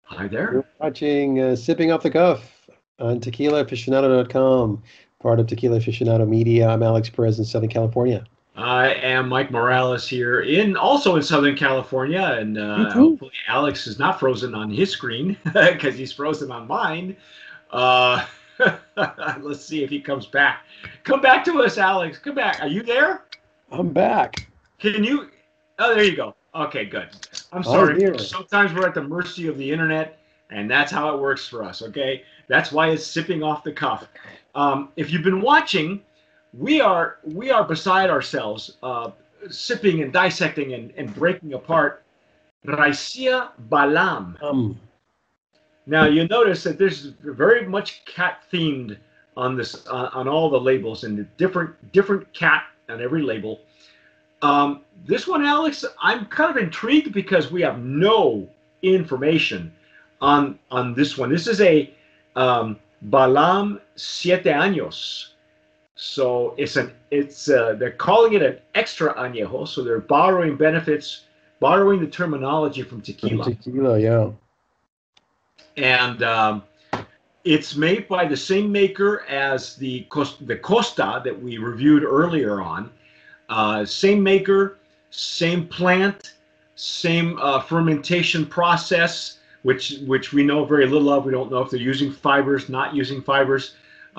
Hi there. You're watching Sipping Off the Cuff on tequilaaficionado.com, part of Tequila Aficionado Media. I'm Alex Perez in Southern California. I am Mike Morales here also in Southern California, and Woo-hoo. hopefully Alex is not frozen on his screen because he's frozen on mine. Uh, let's see if he comes back. Come back to us, Alex. Come back. Are you there? I'm back. Can you? Oh, there you go. Okay, good. I'm I'm sorry. here. Sometimes we're at the mercy of the internet, and that's how it works for us. Okay, that's why it's sipping off the cuff. If you've been watching, we are beside ourselves, sipping and dissecting and breaking apart Raisia Balam. Um, Now you notice that there's very much cat themed on this on all the labels and the different cat on every label. This one, Alex, I'm kind of intrigued because we have no information on this one. This is a Balam Siete Años. So they're calling it an extra añejo. So they're borrowing borrowing the terminology from from tequila, tequila, yeah. and it's made by the same maker as the Costa that we reviewed earlier on. Same maker, same plant, same fermentation process, which we know very little of. We don't know if they're using fibers, not using fibers.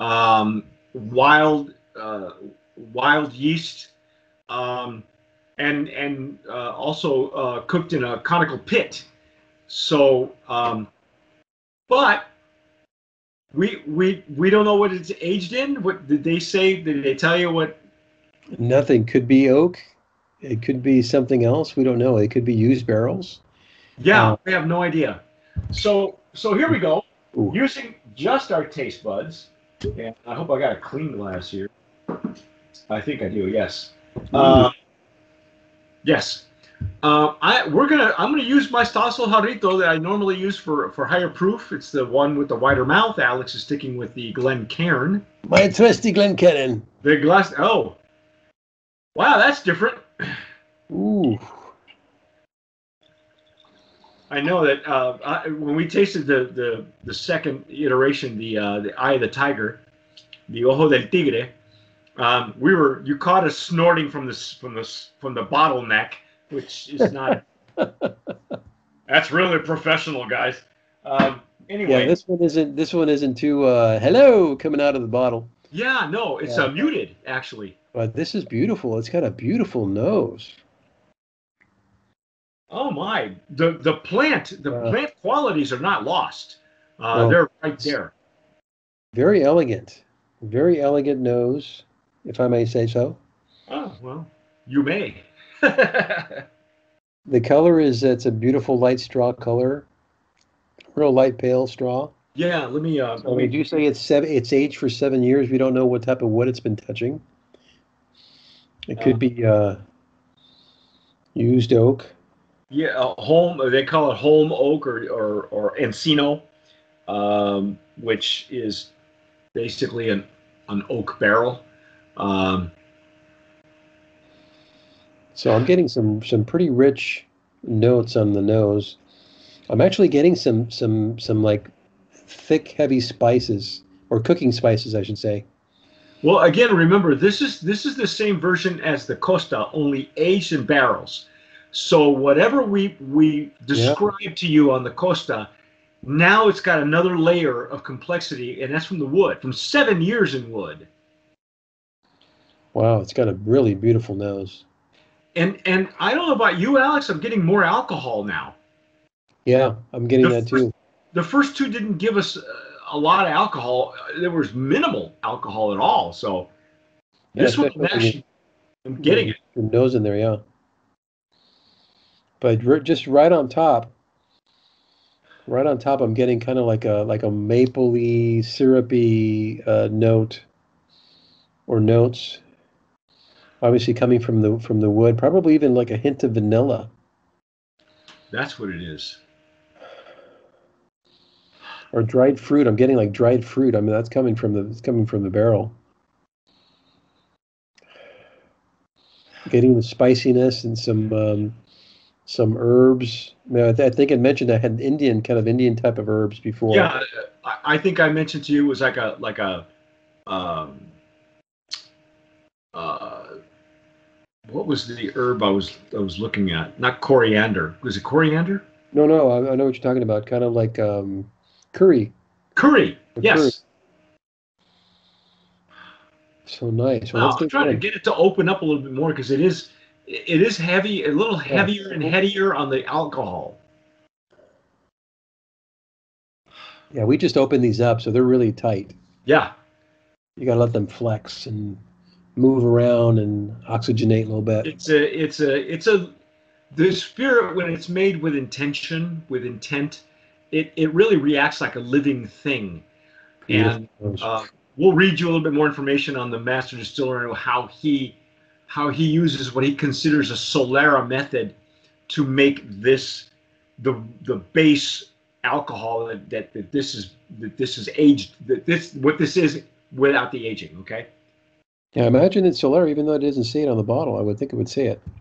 Wild wild yeast, um, and also cooked in a conical pit. So, but we don't know what it's aged in. What did they say? Did they tell you what? Nothing could be oak. It could be something else. We don't know. It could be used barrels. Yeah, Uh, we have no idea. So here we go. ooh. Using just our taste buds, and I hope I got a clean glass here. I think I do. Yes. Ooh. Yes. I'm gonna use my Stasel Jarrito that I normally use for higher proof. It's the one with the wider mouth. Alex is sticking with the Glencairn. My trusty Glencairn. The glass. Oh, wow, that's different. Ooh. I know that when we tasted the second iteration, the Eye of the Tiger, the Ojo del Tigre, you caught us snorting from the bottleneck, which is not. That's really professional, guys. Yeah, Anyway, this one isn't too hello coming out of the bottle. yeah, no, it's Uh, muted actually. but this is beautiful. It's got a beautiful nose. Oh my, the Uh, plant qualities are not lost. no, They're right it's there. very elegant. Very elegant nose, if I may say so. Oh well, you may. The color is it's a beautiful light straw color, real light pale straw. Yeah, So they do say it's aged for 7 years. We don't know what type of wood it's been touching. It uh, could be used oak. yeah, home. They call it home oak or encino, which is basically an oak barrel. Um, So I'm getting some pretty rich notes on the nose. I'm actually getting some like thick, heavy spices or cooking spices, I should say. well, again, remember this is the same version as the Costa, only aged in barrels. So whatever we Yeah. described to you on the Costa, now it's got another layer of complexity, and that's from the wood, from 7 years in wood. Wow, it's got a really beautiful nose. And I don't know about you, Alex. I'm getting more alcohol now. Yeah, I'm getting The that first too. the first two didn't give us a lot of alcohol. There was minimal alcohol at all. So Yeah, this one, especially when I'm you getting get it. your nose in there, yeah. But just right on top, I'm getting kind of like a mapley, syrupy note or notes. Obviously coming from the wood, probably even like a hint of vanilla That's what it is. or dried fruit. I'm getting like dried fruit. I mean, it's coming from the barrel. Getting the spiciness and some herbs. I think I mentioned I had Indian type of herbs before. Yeah, I think I mentioned to you it was like a um, uh, what was the herb I was looking at? Not coriander. Was it coriander? No, I know what you're talking about. Kind of like curry. Curry. Curry. Yes. So nice. Well, let's Wow. do I'm it trying to again. get it to open up a little bit more because it is heavy, a little Yeah. heavier and headier on the alcohol. Yeah, we just opened these up, so they're really tight. Yeah. You got to let them flex and move around and oxygenate a little bit. It's a the spirit when it's made with intention, with intent, it really reacts like a living thing. Beautiful. And we'll read you a little bit more information on the master distiller and how he uses what he considers a Solera method to make this the base alcohol that this is aged what this is without the aging. Okay. Yeah, imagine it's Solera, even though it doesn't say it on the bottle. I would think it would say it.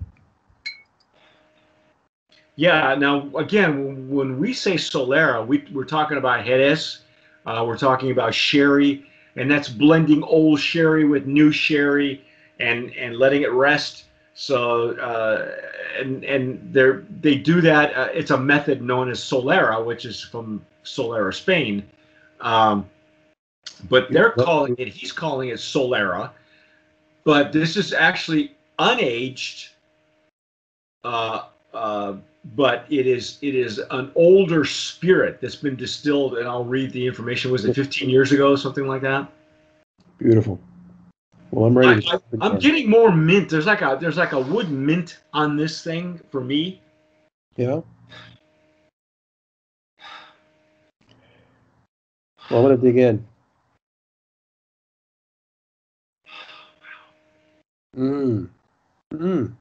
Yeah. Now, again, when we say Solera, we're talking about Jerez, we're talking about sherry, and that's blending old sherry with new sherry and letting it rest. So and they do that. It's a method known as Solera, which is from Solera, Spain. Um, but they're calling it. He's calling it Solera. But this is actually unaged. Uh, uh, but it is an older spirit that's been distilled, and I'll read the information. Was it 15 years ago, something like that? Beautiful. Well, I'm ready. I'm getting more mint. There's like a wood mint on this thing for me. Yeah. Well, I'm gonna dig in. Mmm. Mmm.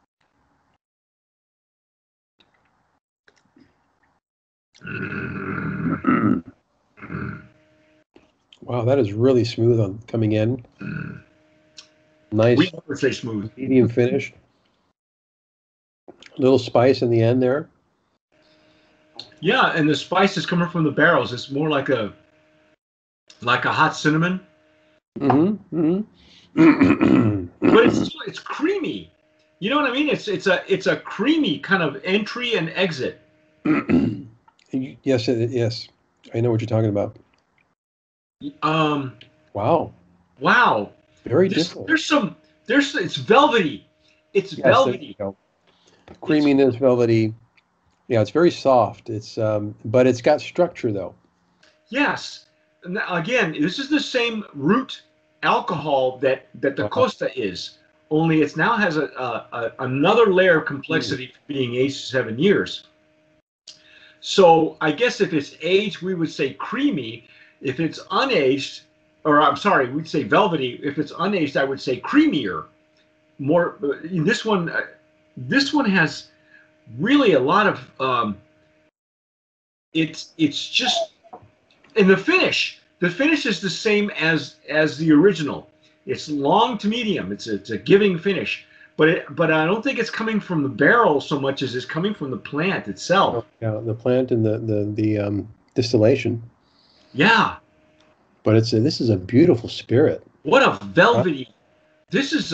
Wow, that is really smooth on coming in. Nice. We never say smooth. Medium finish. Little spice in the end there. Yeah, and the spice is coming from the barrels. It's more like a hot cinnamon. Mm-hmm. But it's creamy. You know what I mean? It's a creamy kind of entry and exit. Yes, yes. I know what you're talking about. Wow. Very different. It's velvety. It's velvety. Creaminess, velvety. Yeah, it's very soft. It's but it's got structure though. Yes. Again, this is the same root alcohol that the Costa is. Only it now has another layer of complexity for being aged 7 years. So I guess if it's aged, we would say creamy. If it's unaged, or I'm sorry, we'd say velvety. If it's unaged, I would say creamier. More. This one has really a lot of. It's just in the finish. The finish is the same as the original. It's long to medium. It's a giving finish, but I don't think it's coming from the barrel so much as it's coming from the plant itself. Oh, yeah, the plant and the distillation. Yeah. But this is a beautiful spirit. What a velvety. This is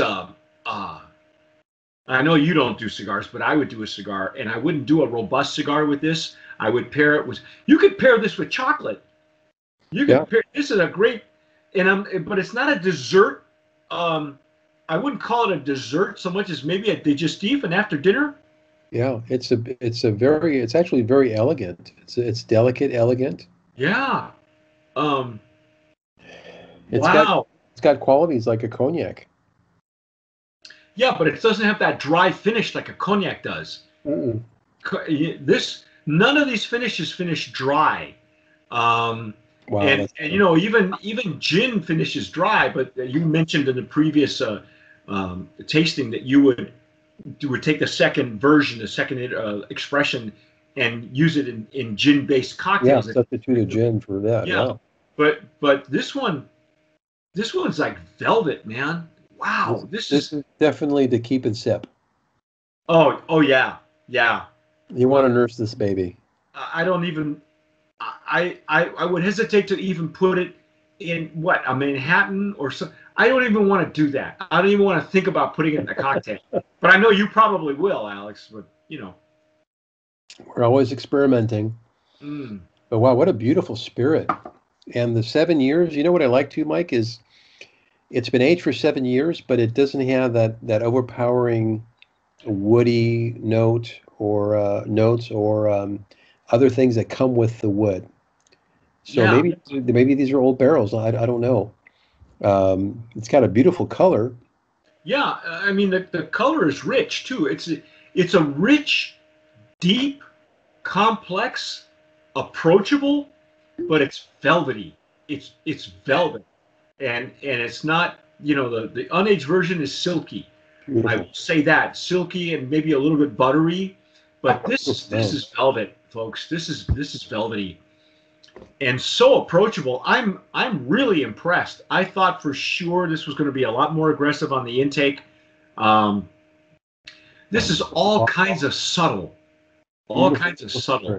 I know you don't do cigars, but I would do a cigar, and I wouldn't do a robust cigar with this. I would pair it with. You could pair this with chocolate. You could pair. This is a great, but it's not a dessert. I wouldn't call it a dessert so much as maybe a digestif, and after dinner. Yeah, it's actually very elegant. It's delicate, elegant. Yeah. It's got qualities like a cognac. Yeah, but it doesn't have that dry finish like a cognac does. Mm-mm. None of these finishes finish dry. Wow, and even gin finishes dry. But you mentioned in the previous tasting that you would take the second version, the second expression, and use it in gin-based cocktails. Yeah, substitute a gin for that. Yeah. But this one's like velvet, man. Wow, this is definitely to keep and sip. Oh yeah. Yeah. You want to nurse this baby. I don't even. I would hesitate to even put it in what, a Manhattan or so. I don't even want to do that. I don't even want to think about putting it in a cocktail. But I know you probably will, Alex. But you know. We're always experimenting. Mm. But wow, what a beautiful spirit. And the 7 years, you know what I like too, Mike, is it's been aged for 7 years, but it doesn't have that overpowering woody notes or other things that come with the wood. So Yeah. maybe these are old barrels. I don't know. It's got a beautiful color. Yeah. I mean, the color is rich too. It's a rich, deep, complex, approachable, but it's velvety. It's velvet, and it's not. The unaged version is silky. I Beautiful. will say that, silky and maybe a little bit buttery, but this Oh, is velvet, folks. This is velvety and so approachable. I'm really impressed. I thought for sure this was going to be a lot more aggressive on the intake. Um, this is all kinds of subtle, all beautiful. kinds of subtle. Spirit.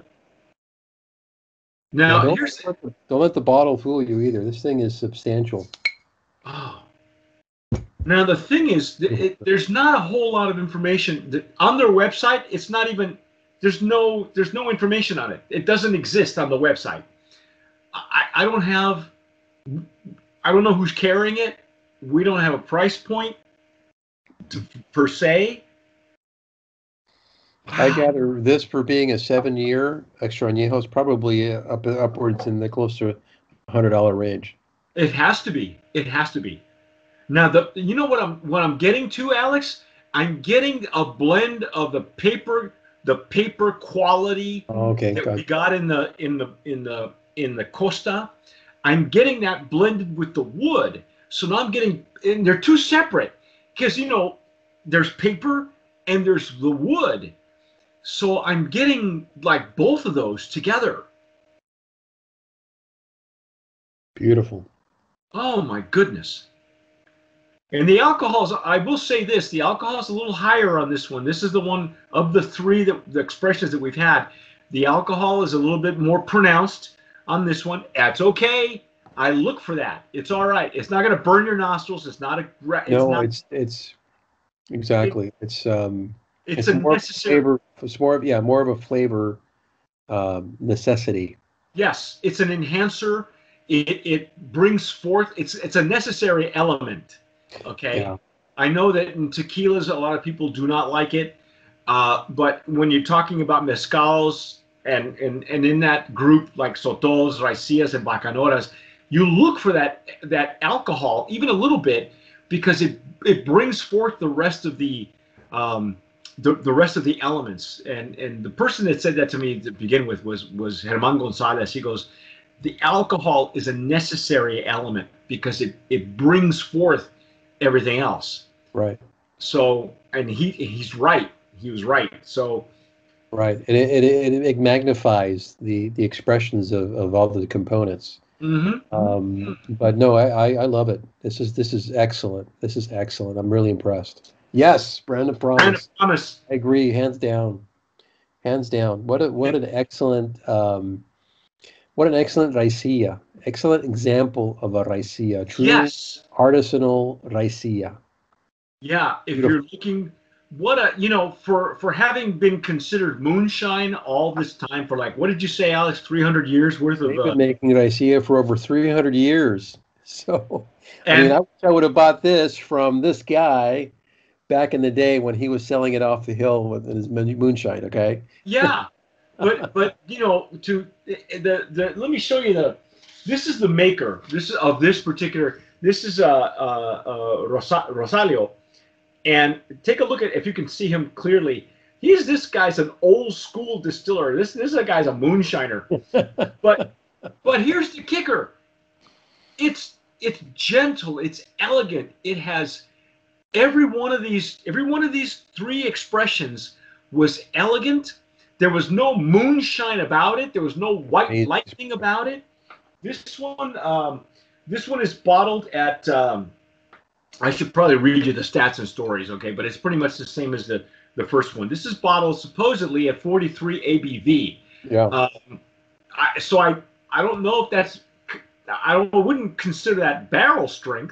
Now Now here's don't let the bottle fool you either. This thing is substantial. oh, now the thing is, there's not a whole lot of information on their website. It's not even there's no information on it. It doesn't exist on the website. I don't have I don't know who's carrying it. We don't have a price point per se. I gather this for being a 7 year extra añejo is probably upwards in the close to $100 range. It has to be. It has to be. Now you know what I'm getting to, Alex? I'm getting a blend of the paper quality Okay, that we gotcha. got in the Costa. I'm getting that blended with the wood. So now and they're two separate because there's paper and there's the wood. So I'm getting like both of those together. Beautiful. Oh my goodness. And the alcohols, I will say this, the alcohol is a little higher on this one. This is the one of the three the expressions that we've had. The alcohol is a little bit more pronounced on this one. That's okay. I look for that. It's all right. It's not going to burn your nostrils. No, it's it, exactly. it's It's a more of a necessary. flavor. It's more of a flavor necessity. Yes, it's an enhancer. It brings forth. It's a necessary element. Okay, Yeah. I know that in tequilas a lot of people do not like it, but when you're talking about mezcals and in that group like sotos, raicillas, and bacanoras, you look for that alcohol even a little bit because it brings forth the rest of um, the rest of the elements. And the person that said that to me to begin with was Herman Gonzalez. He goes, the alcohol is a necessary element because it brings forth everything else. Right. So, and he's right. He was right. So, Right. And it magnifies the expressions of all the components. mm-hmm. But no, I love it. This is excellent. This is excellent. I'm really impressed. Yes, Brandon And I Promise. promise. I agree, hands down. Hands down. What an excellent raicilla. Excellent example of a raicilla. True Yes. artisanal raicilla. Yeah. If Beautiful. you're looking, what a for having been considered moonshine all this time for like, what did you say, Alex? 300 years worth of They've been making raicilla for over 300 years. So, I mean, and I wish I would have bought this from this guy back in the day when he was selling it off the hill with his moonshine. Okay. yeah, but to the let me show you this is the maker. This is of this particular. This is Rosalio, and take a look at if you can see him clearly. This guy's an old school distiller. This guy's a moonshiner. But here's the kicker. It's gentle. It's elegant. It has every one of these three expressions was elegant. There was no moonshine about it. There was no white Amazing. lightning about it. This one is bottled at. I should probably read you the stats and stories, okay? But it's pretty much the same as the the first one. This is bottled supposedly at 43 ABV. Yeah. I don't know if that's, wouldn't consider that barrel strength.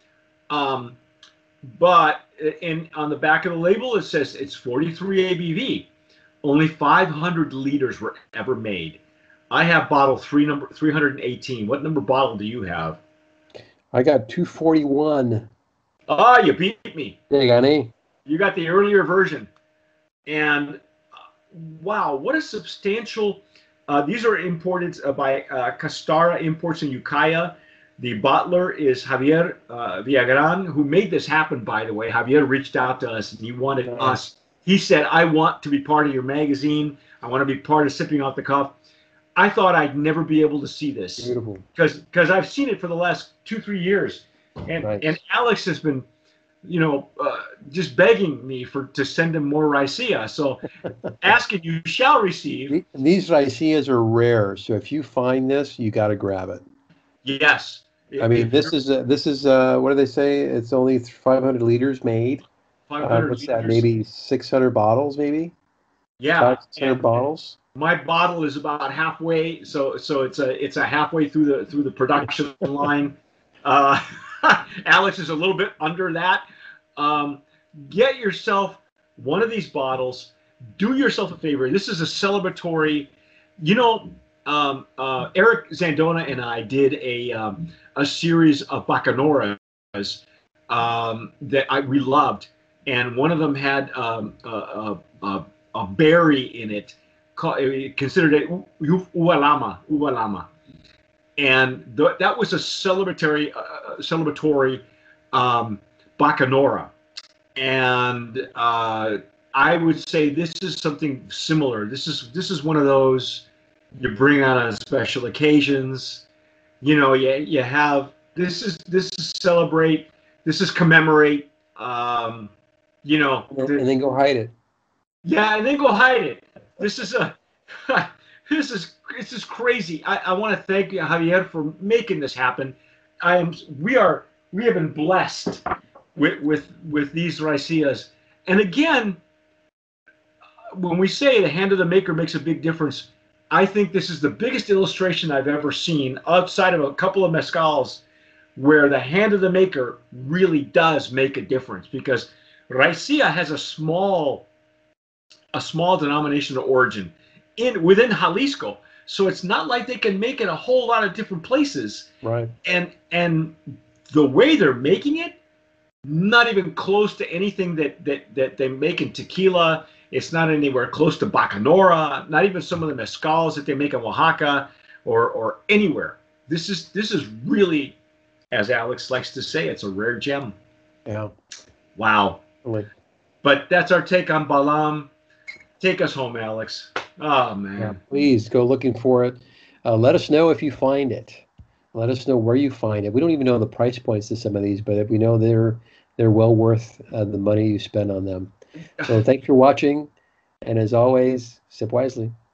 But on the back of the label, it says it's 43 ABV. Only 500 liters were ever made. I have bottle number 318. What number bottle do you have? I got 241. Ah, you beat me. You got any? You got the earlier version. And wow, what a substantial. These are imported by Castara Imports in Ukiah. The bottler is Javier Villagran, who made this happen, by the way. Javier reached out to us and he wanted us. He said, I want to be part of your magazine. I want to be part of Sipping Off the Cuff. I thought I'd never be able to see this. Beautiful. Because I've seen it for the last 2-3 years. And Alex has been, just begging me to send him more Raicilla. So asking, you shall receive. These Raicillas are rare. So if you find this, you got to grab it. Yes. I mean, this is what do they say? It's only 500 liters made. 500 what's liters. that? Maybe 600 bottles, maybe. Yeah. 600 bottles. My bottle is about halfway, so it's a halfway through the production line. Alex is a little bit under that. Get yourself one of these bottles. Do yourself a favor. This is a celebratory. Eric Zandona and I did a series of Bacanoras that we loved, and one of them had a berry in it. Considered it uva-lama, and that was a celebratory Bacanora, and I would say this is something similar. This is one of those you bring out on special occasions. You have this is celebrate. This is commemorate. And then go hide it. Yeah, and then go hide it. This is crazy. I want to thank you, Javier, for making this happen. We have been blessed with these Raicillas. And again, when we say the hand of the maker makes a big difference, I think this is the biggest illustration I've ever seen outside of a couple of mezcals where the hand of the maker really does make a difference, because Raicilla has a small denomination of origin within Jalisco. So it's not like they can make it a whole lot of different places. Right. And the way they're making it, not even close to anything that they make in tequila. It's not anywhere close to Bacanora, not even some of the mezcals that they make in Oaxaca or anywhere. This is really, as Alex likes to say, it's a rare gem. Yeah. Wow. Really. But that's our take on Balam. Take us home, Alex. Oh, man. Yeah, please go looking for it. Let us know if you find it. Let us know where you find it. We don't even know the price points to some of these, but we know they're well worth the money you spend on them. So thanks for watching. And as always, sip wisely.